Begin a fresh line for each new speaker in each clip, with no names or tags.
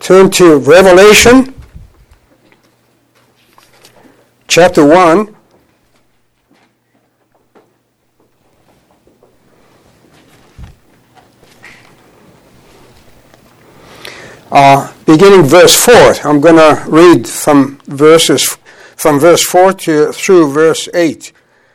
turn to Revelation chapter 1. Beginning verse 4. I'm going to read from verse 4 through verse 8.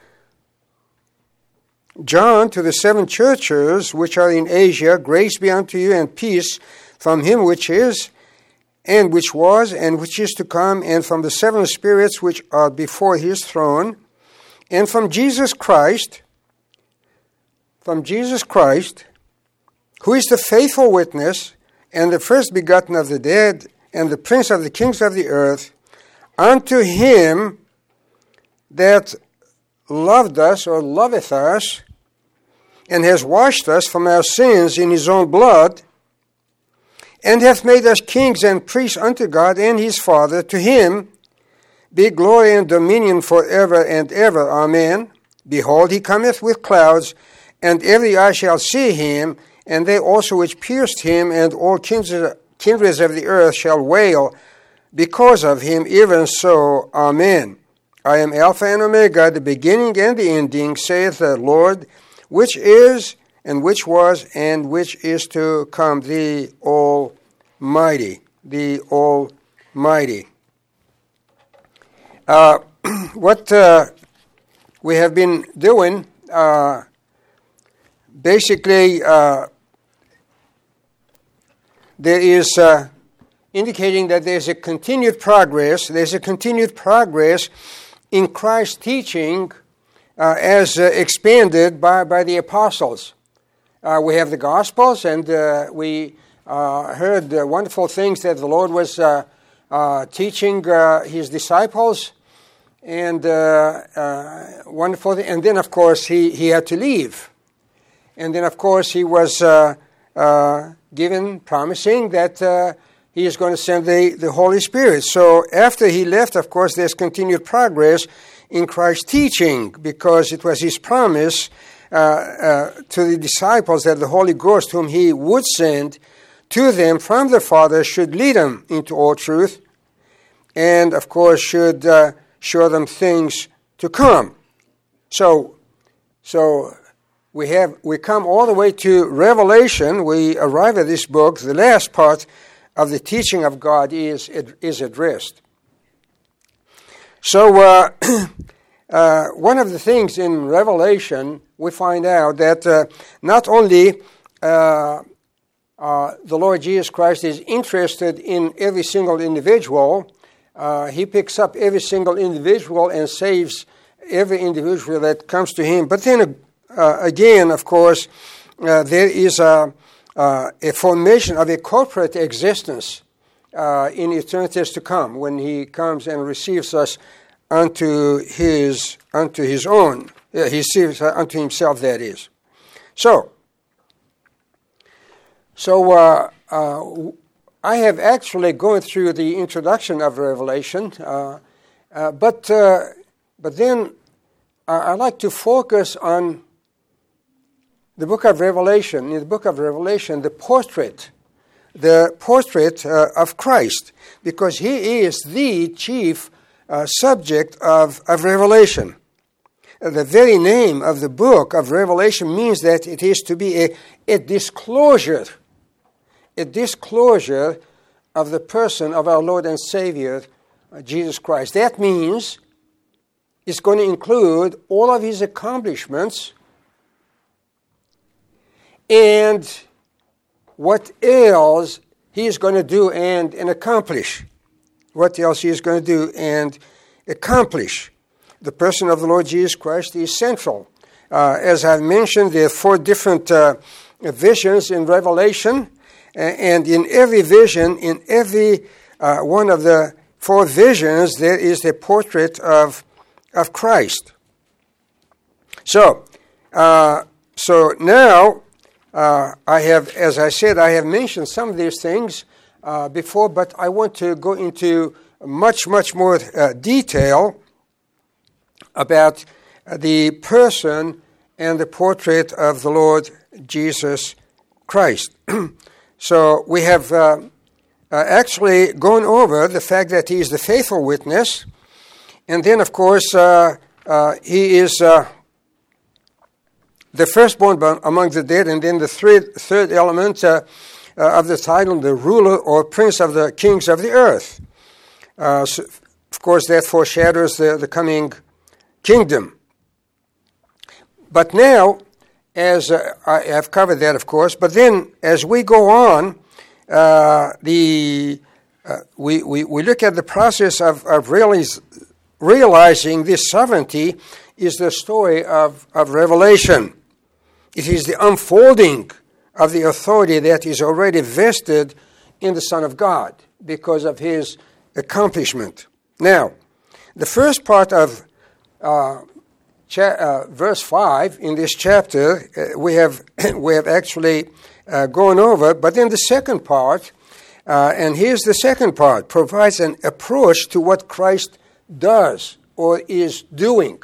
John, to the 7 churches which are in Asia, grace be unto you and peace from him which is, and which was, and which is to come, and from the 7 spirits which are before his throne, and from Jesus Christ, who is the faithful witness, and the first begotten of the dead, and the prince of the kings of the earth, unto him that loved us, or loveth us, and has washed us from our sins in his own blood, and hath made us kings and priests unto God and his Father. To him be glory and dominion forever and ever. Amen. Behold, he cometh with clouds, and every eye shall see him, and they also which pierced him, and all kindreds of the earth shall wail because of him. Even so, Amen. I am Alpha and Omega, the beginning and the ending, saith the Lord, which is, and which was, and which is to come, the Almighty. The Almighty. What we have been doing, basically, there is indicating that there's a continued progress. There's a continued progress in Christ's teaching as expanded by the apostles. We have the Gospels, and we heard wonderful things that the Lord was teaching his disciples, and wonderful. And then, of course, he had to leave. And then, of course, he was promising that he is going to send the Holy Spirit. So after he left, of course, there's continued progress in Christ's teaching, because it was his promise to the disciples that the Holy Ghost, whom he would send to them from the Father, should lead them into all truth, and, of course, should show them things to come. So we come all the way to Revelation. We arrive at this book. The last part of the teaching of God is addressed. So one of the things in Revelation, we find out that not only the Lord Jesus Christ is interested in every single individual, he picks up every single individual and saves every individual that comes to him. But then again, of course, there is a formation of a corporate existence in eternities to come, when he comes and receives us unto his own. He receives unto himself, that is. So I have actually gone through the introduction of Revelation, but then I like to focus on the book of Revelation. In the book of Revelation, the portrait of Christ, because he is the chief subject of Revelation. The very name of the book of Revelation means that it is to be a disclosure of the person of our Lord and Savior, Jesus Christ. That means it's going to include all of his accomplishments and what else he is going to do and accomplish. What else he is going to do and accomplish. The person of the Lord Jesus Christ is central. As I've mentioned, there are 4 different visions in Revelation, and in every vision, in every one of the 4 visions, there is a portrait of Christ. So now, I have, as I said, I have mentioned some of these things before, but I want to go into much more detail about the person and the portrait of the Lord Jesus Christ. So we have actually gone over the fact that he is the faithful witness, and then, of course, he is the firstborn among the dead, and then the third element of the title, the ruler or prince of the kings of the earth. So, of course, that foreshadows the coming kingdom. But now, as I have covered that, of course, but then as we go on, we look at the process of realizing this sovereignty is the story of Revelation. It is the unfolding of the authority that is already vested in the Son of God because of his accomplishment. Now, the first part of verse 5 in this chapter we have actually gone over, but then the second part, and here's the second part, provides an approach to what Christ does or is doing.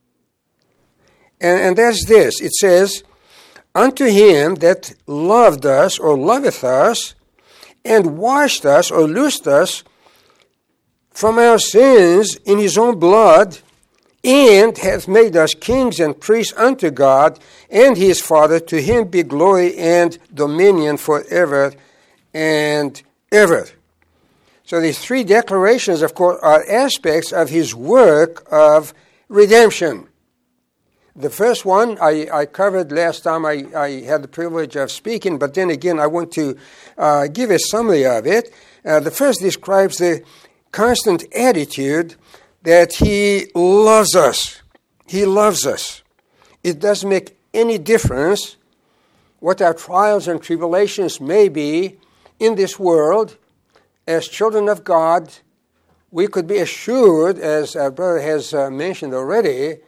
And that's this. It says, unto him that loved us or loveth us, and washed us or loosed us from our sins in his own blood, and hath made us kings and priests unto God and his Father. To him be glory and dominion forever and ever. So these three declarations, of course, are aspects of his work of redemption. The first one I covered last time I had the privilege of speaking, but then again I want to give a summary of it. The first describes the constant attitude that he loves us. He loves us. It doesn't make any difference what our trials and tribulations may be in this world. As children of God, we could be assured, as our brother has mentioned already,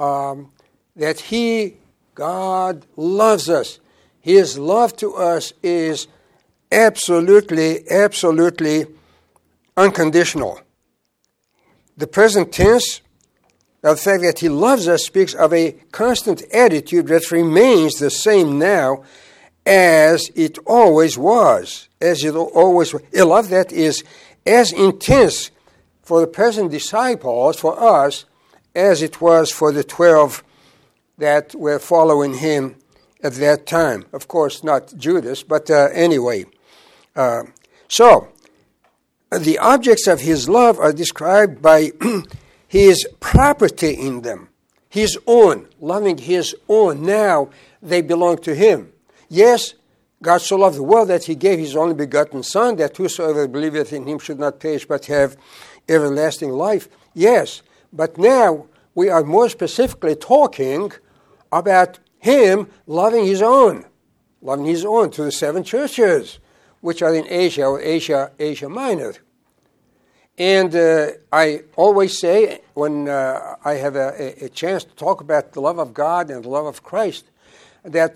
that God loves us. His love to us is absolutely, absolutely unconditional. The present tense, the fact that he loves us, speaks of a constant attitude that remains the same now as it always was. A love that is as intense for the present disciples, for us, as it was for the 12 that were following him at that time. Of course, not Judas, but anyway. So, the objects of his love are described by his property in them, his own, loving his own. Now they belong to him. Yes, God so loved the world that he gave his only begotten Son, that whosoever believeth in him should not perish but have everlasting life. Yes, but now we are more specifically talking about him loving his own to the 7 churches, which are in Asia or Asia Minor. And I always say, when I have a chance to talk about the love of God and the love of Christ, that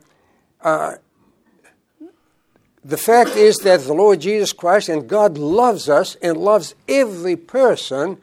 the fact is that the Lord Jesus Christ and God loves us and loves every person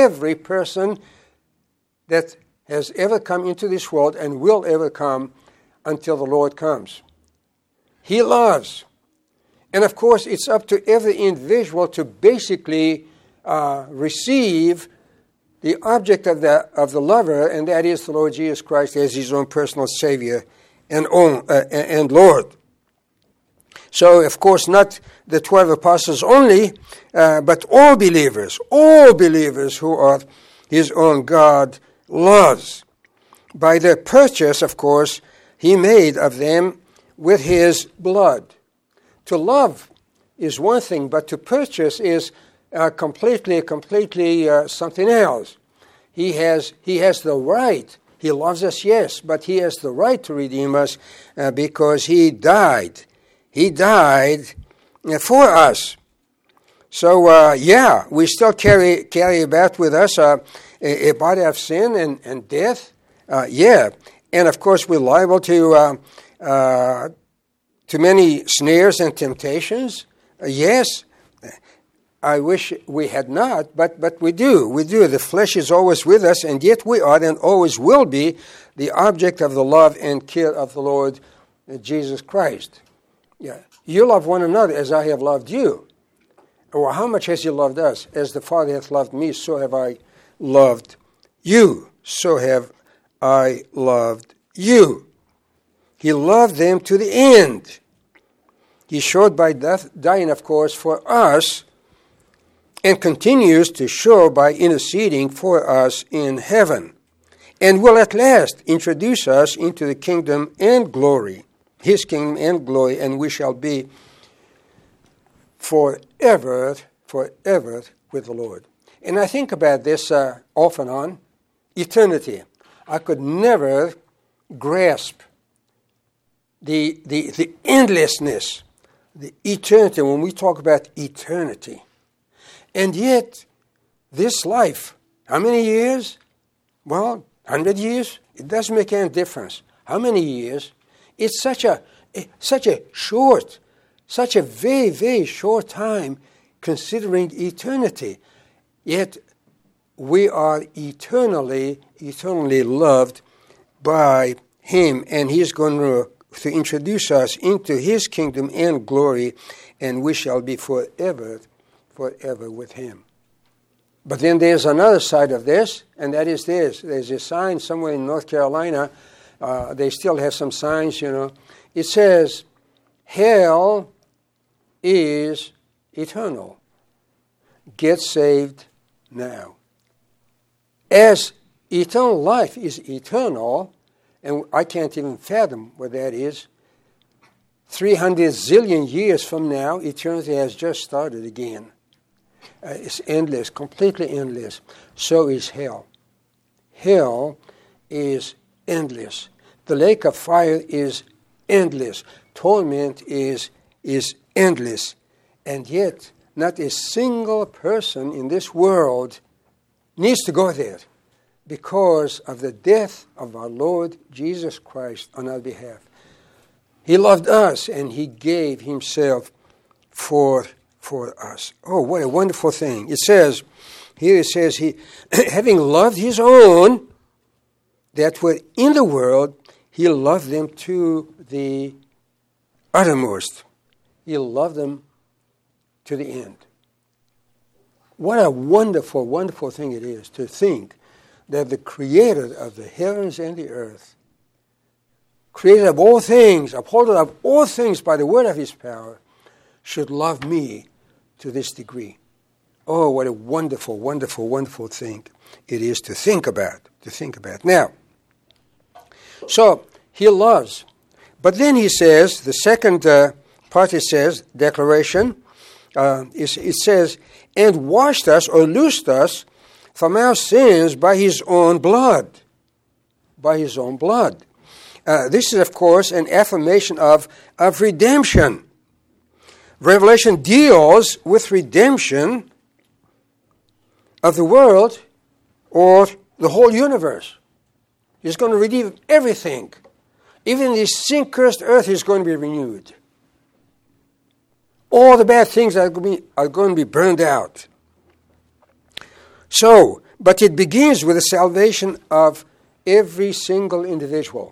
that has ever come into this world and will ever come until the Lord comes. He loves. And of course, it's up to every individual to basically receive the object of the lover, and that is the Lord Jesus Christ as his own personal Savior and Lord. So, of course, not the 12 apostles only, but all believers who are his own God loves. By the purchase, of course, he made of them with his blood. To love is one thing, but to purchase is completely something else. He has the right. He loves us, yes, but he has the right to redeem us because he died. He died for us. So, we still carry about with us a body of sin and death. And of course we're liable to many snares and temptations. Yes, I wish we had not, but we do. We do. The flesh is always with us, and yet we are and always will be the object of the love and care of the Lord Jesus Christ. Yeah, you love one another as I have loved you. Or how much has he loved us? As the Father hath loved me, so have I loved you. So have I loved you. He loved them to the end. He showed by death, dying, of course, for us, and continues to show by interceding for us in heaven, and will at last introduce us into the kingdom and glory, his kingdom and glory, and we shall be forever with the Lord. And I think about this off and on. Eternity. I could never grasp the endlessness, the eternity, when we talk about eternity. And yet, this life, how many years? Well, 100 years? It doesn't make any difference. How many years? It's such a very, very short time considering eternity. Yet, we are eternally loved by him, and he's going to introduce us into his kingdom and glory, and we shall be forever with him. But then there's another side of this, and that is this. There's a sign somewhere in North Carolina. They still have some signs, It says, hell is eternal. Get saved now. As eternal life is eternal, and I can't even fathom what that is, 300 zillion years from now, eternity has just started again. It's endless, completely endless. So is hell. Hell is endless. The lake of fire is endless. Torment is endless. And yet, not a single person in this world needs to go there because of the death of our Lord Jesus Christ on our behalf. He loved us and he gave himself for us. Oh, what a wonderful thing. It says, he, having loved his own that were in the world, he loved them to the uttermost. He loved them to the end. What a wonderful, wonderful thing it is to think that the Creator of the heavens and the earth, creator of all things, upholder of all things by the word of his power, should love me to this degree. Oh, what a wonderful, wonderful, wonderful thing it is to think about. Now, so he loves. But then he says, the second part it says, declaration, it says, and washed us or loosed us from our sins by his own blood. By his own blood. This is, of course, an affirmation of redemption. Revelation deals with redemption of the world or the whole universe. He's going to redeem everything. Even this sin-cursed earth is going to be renewed. All the bad things are going to be burned out. So, but it begins with the salvation of every single individual.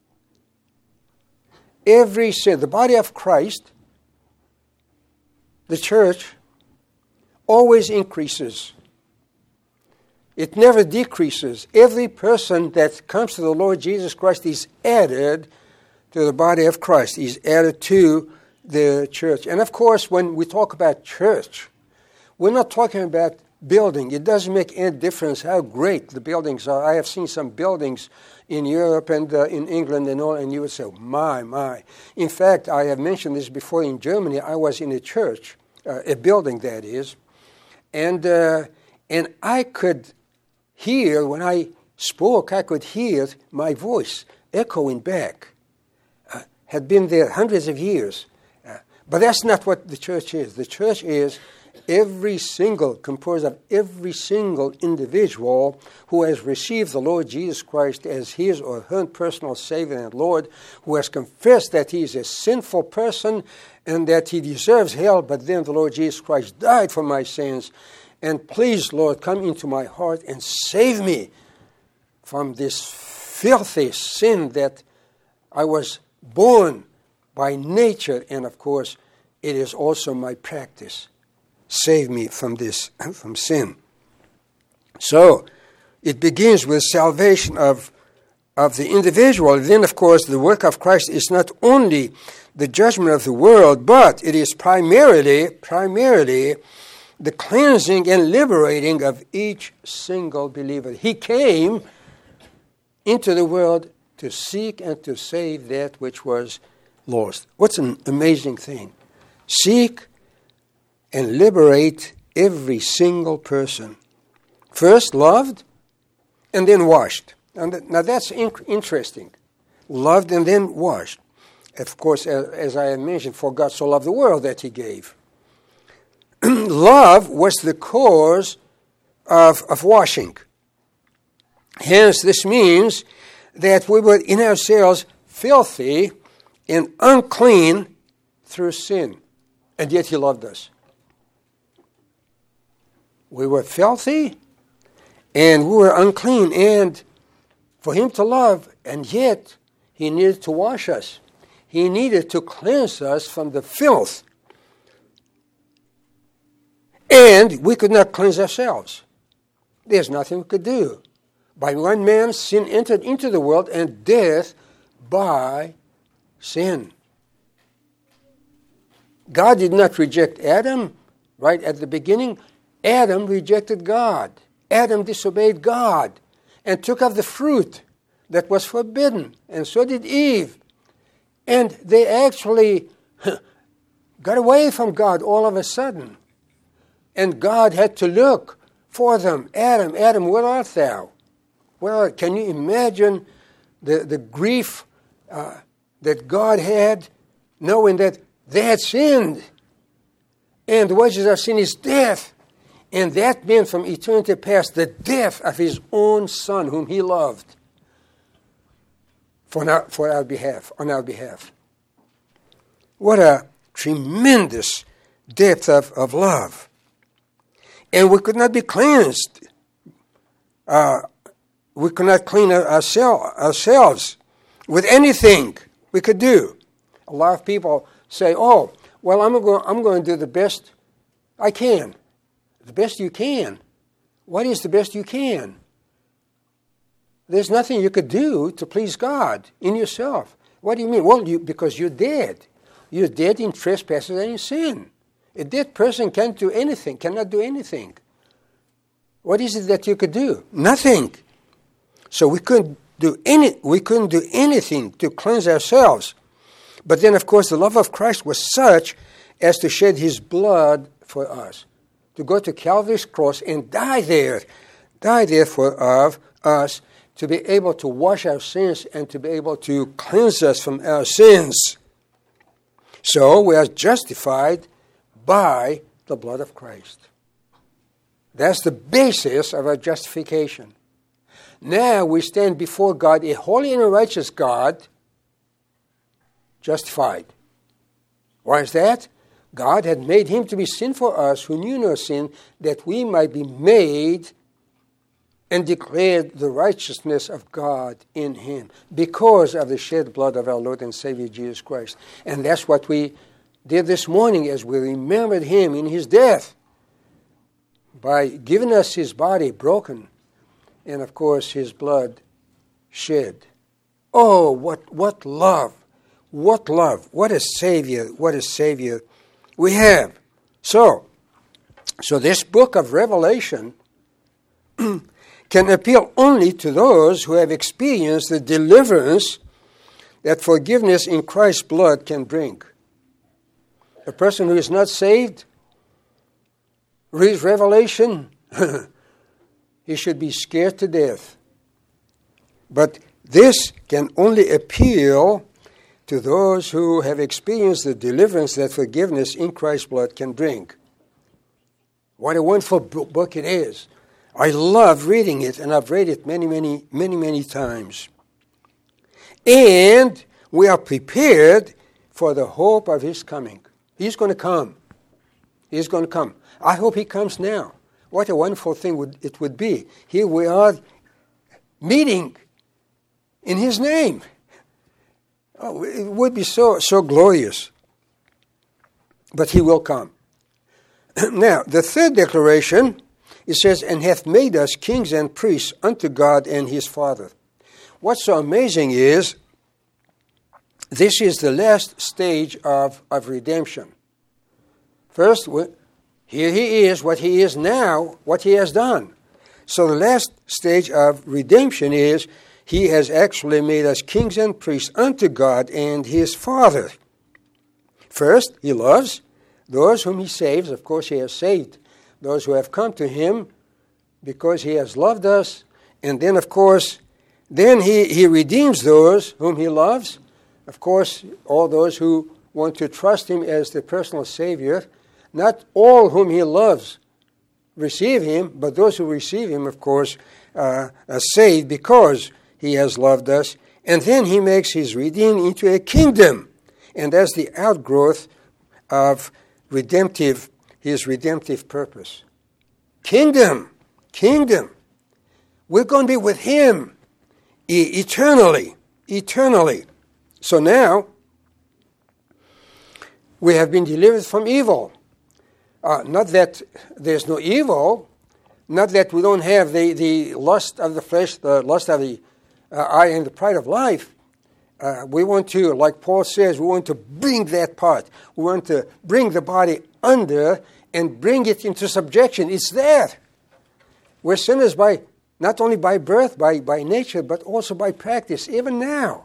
Every sin, the body of Christ, the church, always increases. It never decreases. Every person that comes to the Lord Jesus Christ is added to the body of Christ. He's added to the church. And of course, when we talk about church, we're not talking about building. It doesn't make any difference how great the buildings are. I have seen some buildings in Europe and in England and all, and you would say, my. In fact, I have mentioned this before in Germany. I was in a church, a building that is, and I could hear, when I spoke, I could hear my voice echoing back. Had been there hundreds of years. But that's not what the church is. The church is composed of every single individual who has received the Lord Jesus Christ as his or her personal Savior and Lord, who has confessed that he is a sinful person and that he deserves hell, but then the Lord Jesus Christ died for my sins. And please, Lord, come into my heart and save me from this filthy sin that I was born by nature, and of course, it is also my practice. save me from this, from sin. So it begins with salvation of the individual. Then, of course, the work of Christ is not only the judgment of the world, but it is primarily the cleansing and liberating of each single believer. He came into the world to seek and to save that which was lost. What's an amazing thing? Seek and liberate every single person. First loved and then washed. Now that's interesting. Loved and then washed. Of course, as I mentioned, for God so loved the world that he gave. Love was the cause of washing. Hence, this means that we were in ourselves filthy and unclean through sin, and yet he loved us. We were filthy and we were unclean, and for him to love, and yet he needed to wash us. He needed to cleanse us from the filth. And we could not cleanse ourselves. There's nothing we could do. By one man, sin entered into the world, and death by sin. God did not reject Adam right at the beginning. Adam rejected God. Adam disobeyed God and took of the fruit that was forbidden, and so did Eve. And they actually got away from God all of a sudden. And God had to look for them. Adam, Adam, where art thou? Well, can you imagine the grief that God had, knowing that they had sinned? And the wages of sin is death. And that meant from eternity past the death of his own Son, whom he loved, on our behalf. What a tremendous depth of love. And we could not be cleansed. We could not clean ourselves with anything we could do. A lot of people say, "Oh, well, I'm going to do the best I can." The best you can. What is the best you can? There's nothing you could do to please God in yourself. What do you mean? Well, because you're dead. You're dead in trespasses and in sin. A dead person cannot do anything. What is it that you could do? Nothing. So we couldn't do anything to cleanse ourselves. But then, of course, the love of Christ was such as to shed his blood for us, to go to Calvary's cross and die there for us, to be able to wash our sins and to be able to cleanse us from our sins. So we are justified by the blood of Christ. That's the basis of our justification. Now we stand before God, a holy and a righteous God, justified. Why is that? God had made him to be sin for us who knew no sin, that we might be made and declared the righteousness of God in him because of the shed blood of our Lord and Savior Jesus Christ. And that's what we did this morning as we remembered him in his death by giving us his body broken and, of course, his blood shed. Oh, what love! What love! What a Savior! What a Savior we have. So this book of Revelation can appeal only to those who have experienced the deliverance that forgiveness in Christ's blood can bring. A person who is not saved reads Revelation, he should be scared to death. But this can only appeal to those who have experienced the deliverance that forgiveness in Christ's blood can bring. What a wonderful book it is. I love reading it, and I've read it many times. And we are prepared for the hope of his coming. He's going to come. He's going to come. I hope he comes now. What a wonderful thing it would be. Here we are meeting in his name. Oh, it would be so glorious. But he will come. Now, the third declaration, it says, and hath made us kings and priests unto God and his Father. What's so amazing is, this is the last stage of redemption. First, here he is, what he is now, what he has done. So the last stage of redemption is, he has actually made us kings and priests unto God and his Father. First, he loves those whom he saves. Of course, he has saved those who have come to him because he has loved us. And then, of course, then he redeems those whom he loves. Of course, all those who want to trust him as the personal Savior. Not all whom he loves receive him, but those who receive him, of course, are saved because he has loved us. And then he makes his redeemed into a kingdom. And that's the outgrowth of his redemptive purpose. Kingdom. We're going to be with him eternally. So now, we have been delivered from evil. Not that there's no evil, not that we don't have the lust of the flesh, the lust of the eye, and the pride of life. We want to, like Paul says, we want to bring that part. We want to bring the body under and bring it into subjection. It's there. We're sinners not only by birth, by nature, but also by practice, even now.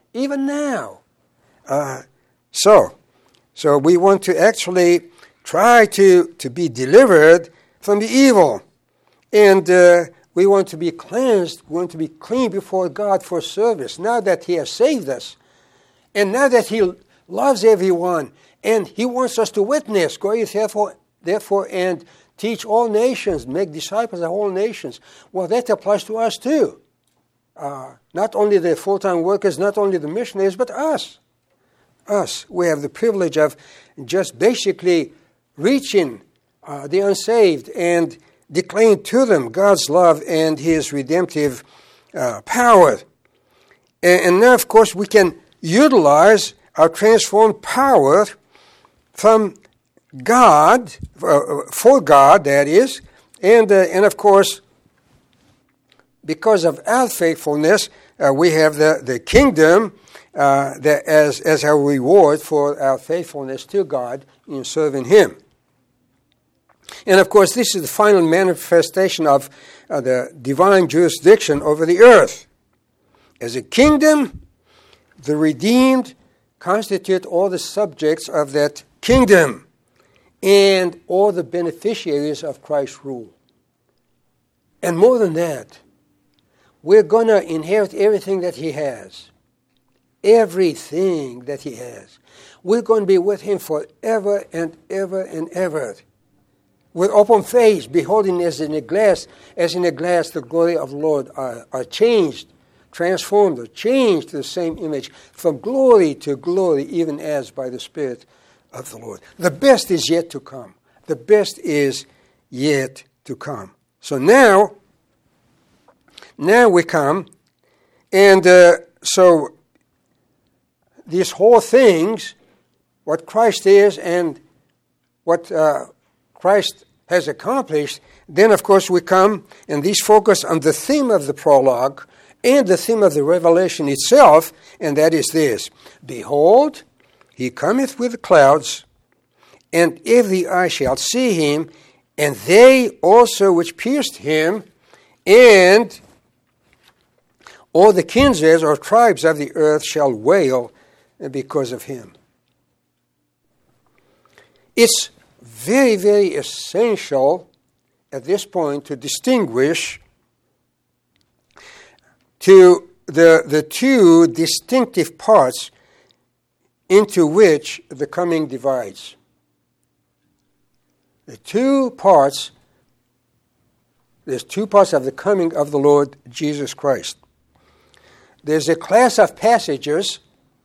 So we want to actually try to be delivered from the evil. And we want to be cleansed, we want to be clean before God for service. Now that he has saved us, and now that he loves everyone, and he wants us to witness, go ye therefore and teach all nations, make disciples of all nations. Well, that applies to us too. Not only the full-time workers, not only the missionaries, but us. We have the privilege of just basically reaching the unsaved and declaring to them God's love and his redemptive power. And now, of course, we can utilize our transformed power from God, for God, that is, and of course, because of our faithfulness, we have the kingdom that as our reward for our faithfulness to God in serving him. And of course, this is the final manifestation of the divine jurisdiction over the earth. As a kingdom, the redeemed constitute all the subjects of that kingdom and all the beneficiaries of Christ's rule. And more than that, we're going to inherit everything that he has. Everything that he has. We're going to be with him forever and ever and ever. With open face, beholding as in a glass the glory of the Lord are changed, transformed, or changed to the same image from glory to glory, even as by the Spirit of the Lord. The best is yet to come. The best is yet to come. So now we come, and so these whole things, what Christ is and what Christ has accomplished, then of course we come, and these focus on the theme of the prologue and the theme of the revelation itself, and that is this: Behold, he cometh with the clouds, and every eye shall see him, and they also which pierced him, and all the kindreds or tribes of the earth shall wail because of him. It's very, very essential at this point to distinguish to the two distinctive parts into which the coming divides. There's two parts of the coming of the Lord Jesus Christ. There's a class of passages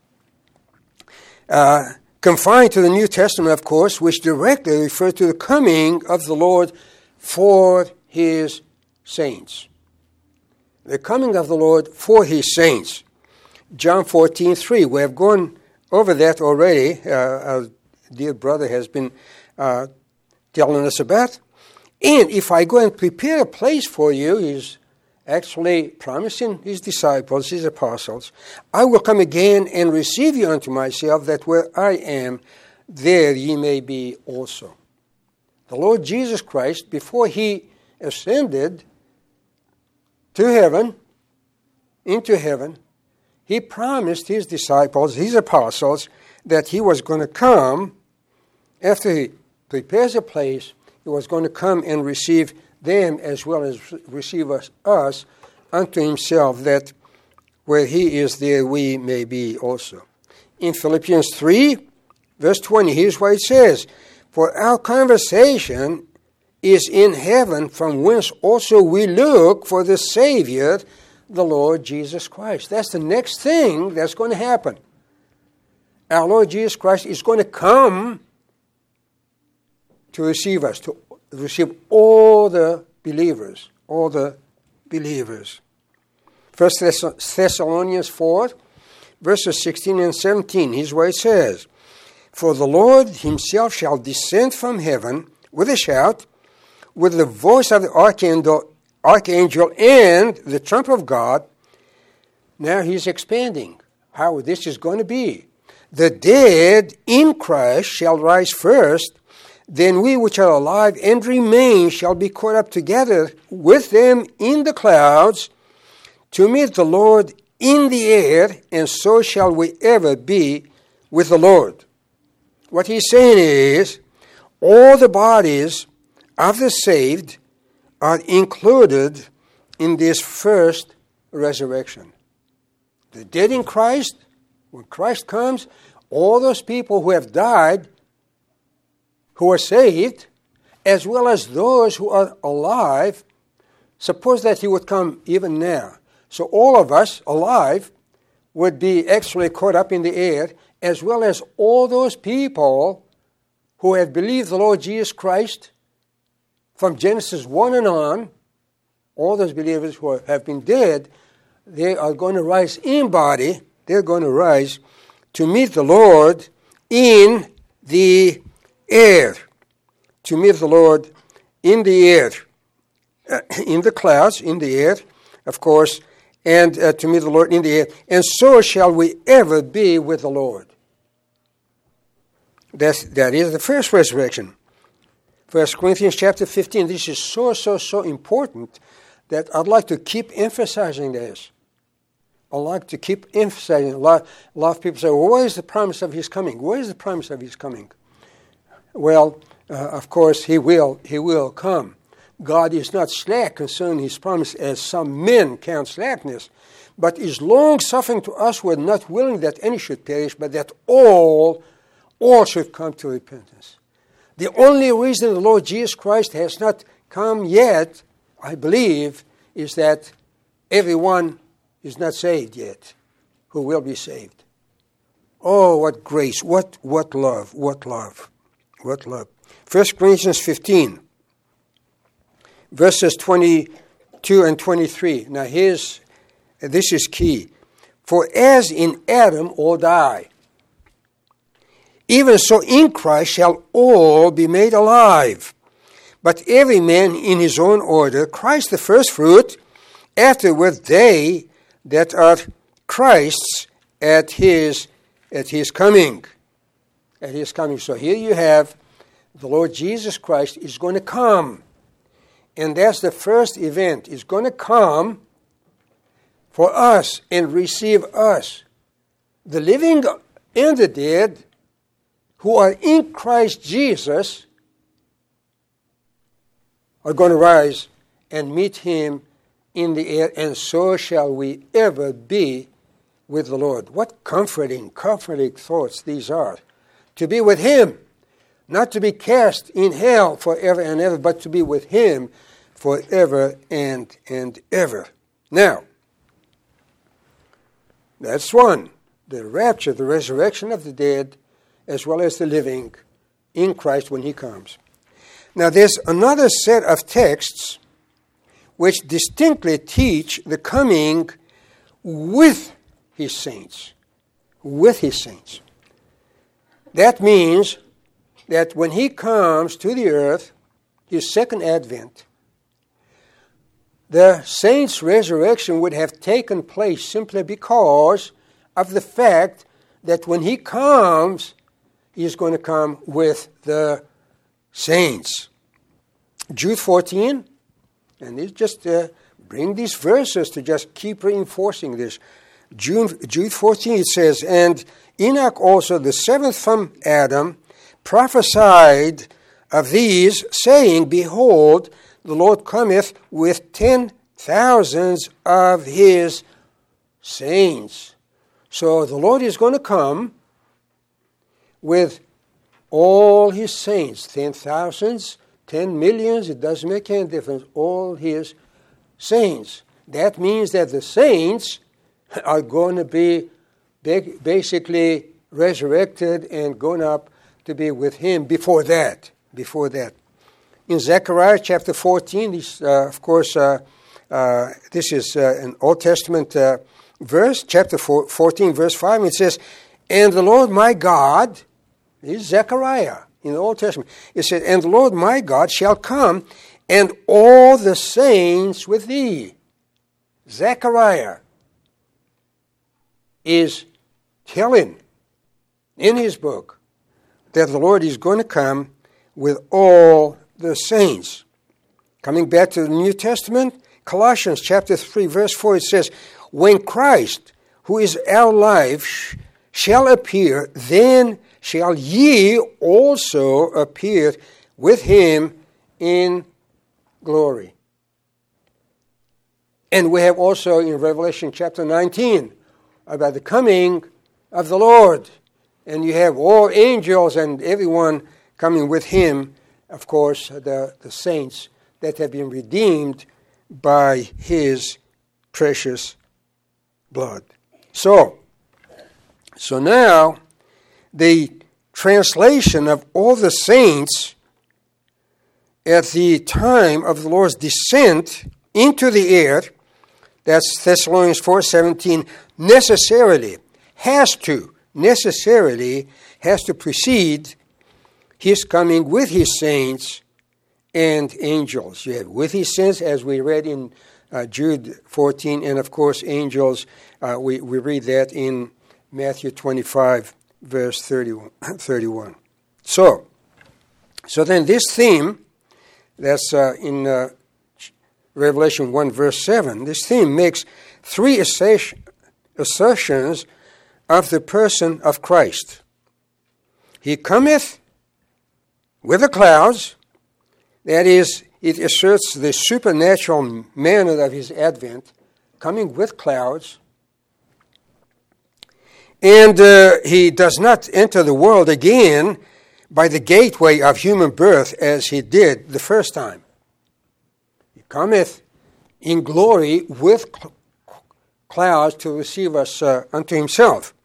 confined to the New Testament, of course, which directly refer to the coming of the Lord for his saints. The coming of the Lord for his saints. John 14:3. We have gone over that already. Our dear brother has been telling us about. And if I go and prepare a place for you, he's actually promising his disciples, his apostles, I will come again and receive you unto myself, that where I am, there ye may be also. The Lord Jesus Christ, before he ascended to heaven, into heaven, he promised his disciples, his apostles, that he was going to come, after he prepares a place, he was going to come and receive them as well as receive us unto himself, that where he is, there we may be also. In Philippians 3, verse 20, here's what it says, for our conversation is in heaven, from whence also we look for the Savior, the Lord Jesus Christ. That's the next thing that's going to happen. Our Lord Jesus Christ is going to come to receive us, to receive all the believers, all the believers. 1 Thessalonians 4, verses 16 and 17, here's what it says, for the Lord himself shall descend from heaven with a shout, with the voice of the archangel and the trump of God. Now he's expanding how this is going to be. The dead in Christ shall rise first, then we which are alive and remain shall be caught up together with them in the clouds to meet the Lord in the air, and so shall we ever be with the Lord. What he's saying is, all the bodies of the saved are included in this first resurrection. The dead in Christ, when Christ comes, all those people who have died, who are saved, as well as those who are alive, suppose that he would come even now. So all of us alive would be actually caught up in the air, as well as all those people who have believed the Lord Jesus Christ from Genesis 1 and on. All those believers who have been dead, they are going to rise in body. They're going to rise to meet the Lord in the air. To meet the Lord in the air. In the clouds, in the air, of course, and to meet the Lord in the air. And so shall we ever be with the Lord. That is the first resurrection. 1 Corinthians chapter 15, this is so important that I'd like to keep emphasizing this. I'd like to keep emphasizing. A lot of people say, well, where is the promise of his coming? Where is the promise of his coming? Well, of course, he will come. God is not slack concerning his promise, as some men count slackness, but is long-suffering to us, who are not willing that any should perish, but that all should come to repentance. The only reason the Lord Jesus Christ has not come yet, I believe, is that everyone is not saved yet who will be saved. Oh, what grace, what love, what love, what love. 1 Corinthians 15, verses 22 and 23. Now this is key. For as in Adam all die, even so in Christ shall all be made alive. But every man in his own order, Christ the first fruit, afterward they that are Christ's at his coming. At his coming. So here you have the Lord Jesus Christ is going to come. And that's the first event. He's going to come for us and receive us. The living and the dead who are in Christ Jesus are going to rise and meet him in the air, and so shall we ever be with the Lord. What comforting thoughts these are. To be with him, not to be cast in hell forever and ever, but to be with him forever and ever. Now, that's one. The rapture, the resurrection of the dead, as well as the living in Christ when he comes. Now there's another set of texts which distinctly teach the coming with his saints. With his saints. That means that when he comes to the earth, his second advent, the saints' resurrection would have taken place simply because of the fact that when he comes, he's going to come with the saints. Jude 14, and it's just bring these verses to just keep reinforcing this. Jude 14, it says, and Enoch also, the seventh from Adam, prophesied of these, saying, behold, the Lord cometh with 10,000s of his saints. So the Lord is going to come with all his saints, 10,000s, 10 millions, it doesn't make any difference, all his saints. That means that the saints are going to be basically resurrected and going up to be with him before that. In Zechariah chapter 14, this is an Old Testament verse, chapter 14, verse 5, it says, and the Lord my God, this is Zechariah in the Old Testament, it said, and the Lord my God shall come, and all the saints with thee. Zechariah is telling in his book that the Lord is going to come with all the saints. Coming back to the New Testament, Colossians chapter 3, verse 4, it says, when Christ, who is our life, shall appear, then shall ye also appear with him in glory. And we have also in Revelation chapter 19 about the coming of the Lord. And you have all angels and everyone coming with him, of course, the saints that have been redeemed by his precious blood. So now the translation of all the saints at the time of the Lord's descent into the air, that's Thessalonians 4:17, necessarily has to precede his coming with his saints and angels. You have with his saints, as we read in Jude 14, and of course angels, we read that in Matthew 25, verse 31. So then this theme, that's in Revelation 1, verse 7, this theme makes three assertions of the person of Christ. He cometh with the clouds, that is, it asserts the supernatural manner of his advent, coming with clouds, and he does not enter the world again by the gateway of human birth as he did the first time. He cometh in glory with clouds to receive us unto himself.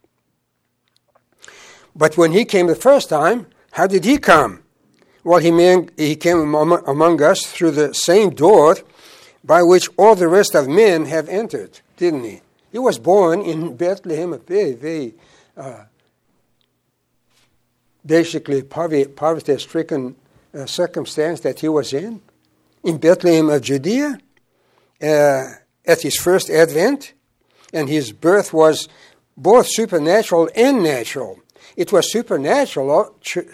But when he came the first time, how did he come? Well, he came among us through the same door by which all the rest of men have entered, didn't he? He was born in Bethlehem, a very, very basically poverty-stricken circumstance that he was in Bethlehem of Judea, at his first advent, and his birth was both supernatural and natural. It was supernatural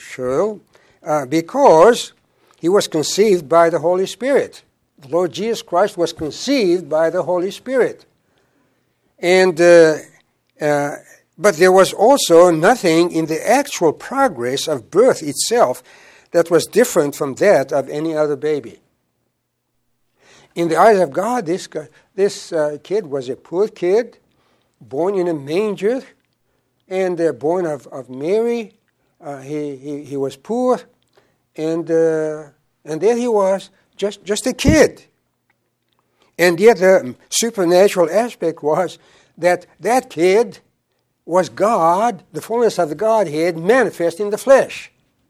because he was conceived by the Holy Spirit. The Lord Jesus Christ was conceived by the Holy Spirit. And but there was also nothing in the actual progress of birth itself that was different from that of any other baby. In the eyes of God, this kid was a poor kid, born in a manger, and born of Mary. He was poor, and there he was, just a kid. And yet the supernatural aspect was that kid was God, the fullness of the Godhead, manifest in the flesh.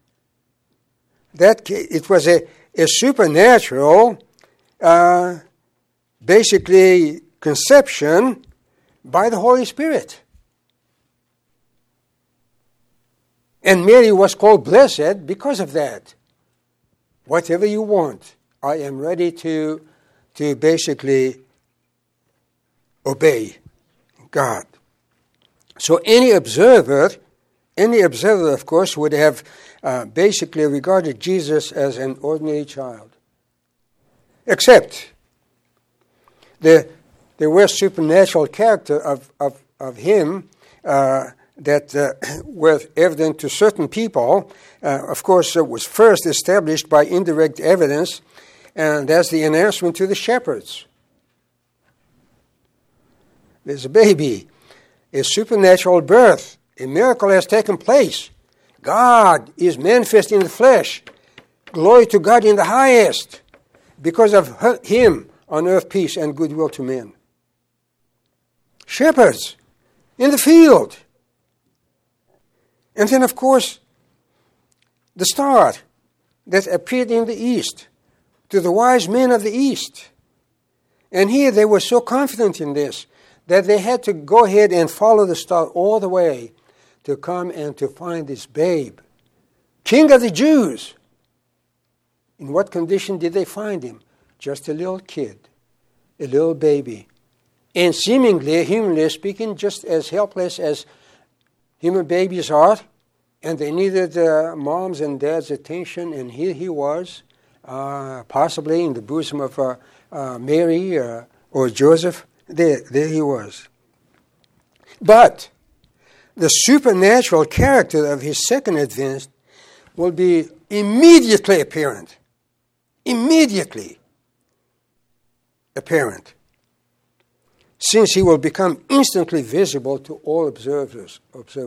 It was a supernatural, basically, conception by the Holy Spirit. And Mary was called blessed because of that. Whatever you want, I am ready to basically obey God. So any observer, of course, would have basically regarded Jesus as an ordinary child. Except there was supernatural character of him that were evident to certain people. Of course, it was first established by indirect evidence, and that's the announcement to the shepherds. There's a baby, a supernatural birth, a miracle has taken place. God is manifest in the flesh. Glory to God in the highest. Because of him, on earth peace and goodwill to men. Shepherds in the field. And then, of course, the star that appeared in the east to the wise men of the east. And here they were so confident in this that they had to go ahead and follow the star all the way to come and to find this babe, King of the Jews. In what condition did they find him? Just a little kid, a little baby. And seemingly, humanly speaking, just as helpless as human babies are. And they needed mom's and dad's attention. And here he was, possibly in the bosom of Mary or Joseph. There he was. But the supernatural character of his second advent will be immediately apparent. Immediately apparent. Since he will become instantly visible to all observers.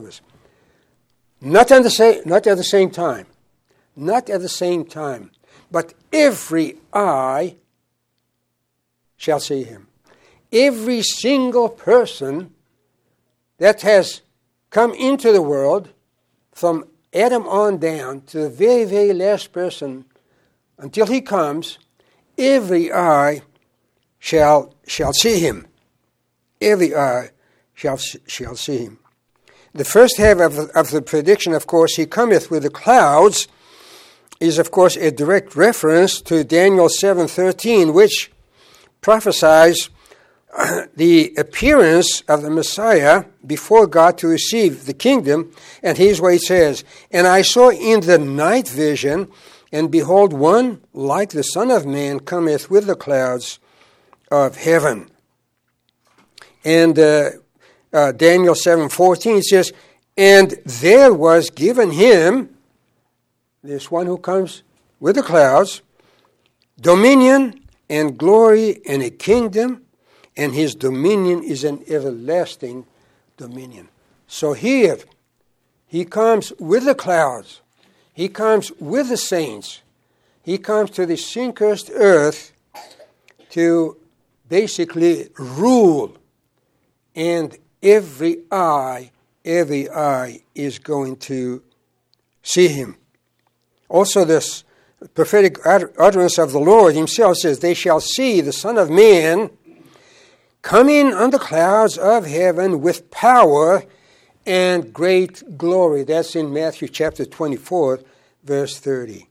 Not at the same time. Not at the same time. But every eye shall see him. Every single person that has come into the world, from Adam on down to the very, very last person, until he comes, every eye shall see him. Every eye shall see him. The first half of the prediction, of course, he cometh with the clouds, is, of course, a direct reference to Daniel 7:13, which prophesies the appearance of the Messiah before God to receive the kingdom. And here's what he says, "And I saw in the night vision, and behold, one like the Son of Man cometh with the clouds of heaven." And Daniel 7:14 says, "And there was given him," this one who comes with the clouds, "dominion and glory and a kingdom, and his dominion is an everlasting dominion." So here, he comes with the clouds. He comes with the saints. He comes to the sin-cursed earth to basically rule. And every eye is going to see him. Also, this prophetic utterance of the Lord himself says, "They shall see the Son of Man coming on the clouds of heaven with power and great glory." That's in Matthew chapter 24, verse 30.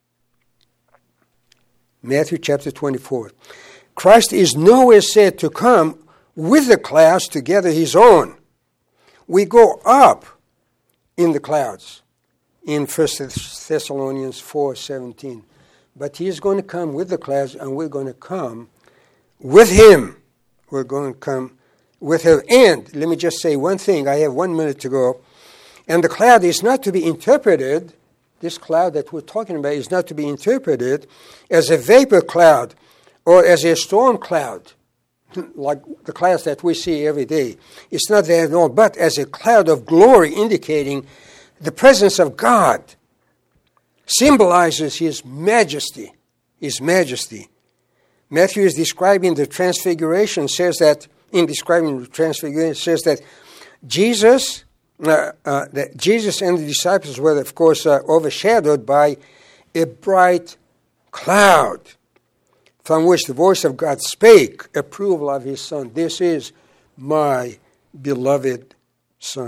Matthew chapter 24. Christ is nowhere said to come with the clouds to gather his own. We go up in the clouds in 1 Thessalonians 4:17. But he is going to come with the clouds, and we're going to come with him. We're going to come with him. And let me just say one thing. I have 1 minute to go. And the cloud is not to be interpreted, this cloud that we're talking about is not to be interpreted as a vapor cloud or as a storm cloud, like the clouds that we see every day. It's not that at all, but as a cloud of glory indicating the presence of God, symbolizes his majesty, his majesty. Matthew is describing the transfiguration, says that, in describing the transfiguration, says that Jesus and the disciples were, of course, overshadowed by a bright cloud, from which the voice of God spake approval of his Son. "This is my beloved Son."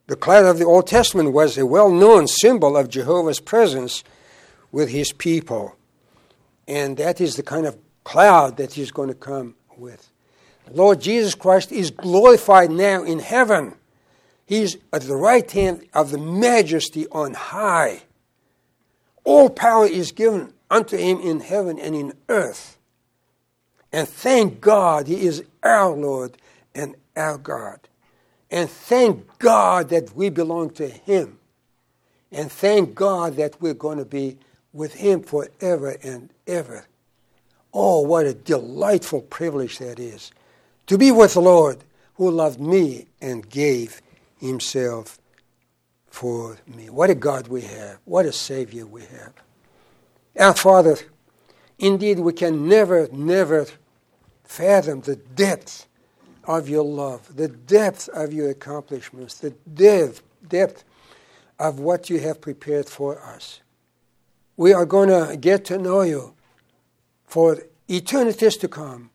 The cloud of the Old Testament was a well-known symbol of Jehovah's presence with his people. And that is the kind of cloud that he's going to come with. Lord Jesus Christ is glorified now in heaven. He's at the right hand of the majesty on high. All power is given unto him in heaven and in earth. And thank God he is our Lord and our God. And thank God that we belong to him. And thank God that we're going to be with him forever and ever. Oh, what a delightful privilege that is. To be with the Lord who loved me and gave himself for me. What a God we have. What a Savior we have. Our Father, indeed we can never fathom the depth of your love, the depth of your accomplishments, the depth of what you have prepared for us. We are going to get to know you for eternities to come.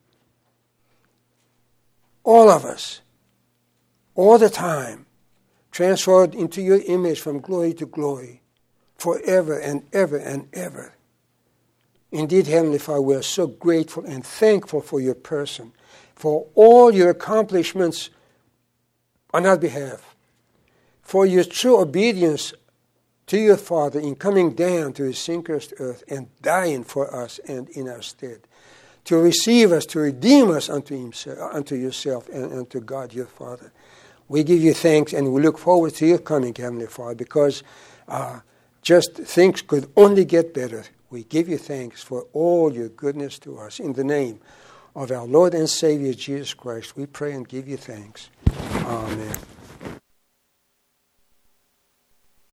All of us, all the time, transferred into your image from glory to glory, forever and ever and ever. Indeed, Heavenly Father, we are so grateful and thankful for your person, for all your accomplishments on our behalf, for your true obedience to your Father in coming down to his sin-cursed earth and dying for us and in our stead, to receive us, to redeem us unto yourself and unto God your Father. We give you thanks and we look forward to your coming, Heavenly Father, because just things could only get better. We give you thanks for all your goodness to us. In the name of our Lord and Savior Jesus Christ, we pray and give you thanks. Amen.